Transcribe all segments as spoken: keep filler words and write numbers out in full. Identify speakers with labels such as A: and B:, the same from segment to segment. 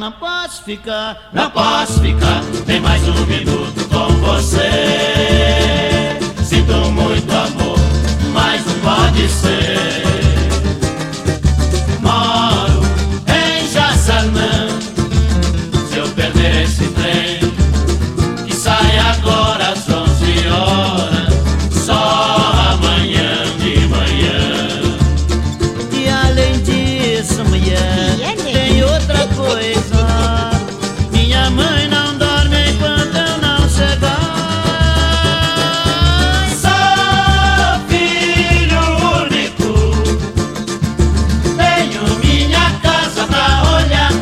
A: não posso ficar, não posso ficar nem mais um minuto com você. Sinto muito amor, mas não pode ser. Moro em Jaçanã, se eu perder esse trem que sai agora às onze horas, só amanhã de manhã. E além disso, mulher, tem outra coisa: minha mãe não dorme enquanto eu não chegar. Sou filho único, tenho minha casa pra olhar.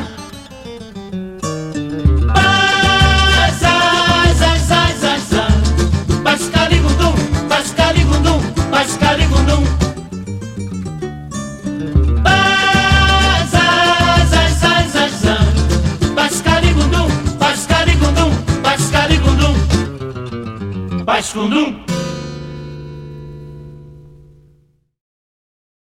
A: Paz, ai, ai, ai, ai, ai. Bascaligundum, bascaligundum, bascaligundum. Paz, ai, ai, ai, ai, ai. Bascaligundum, bascaligundum, bascaligundum. Bascundum.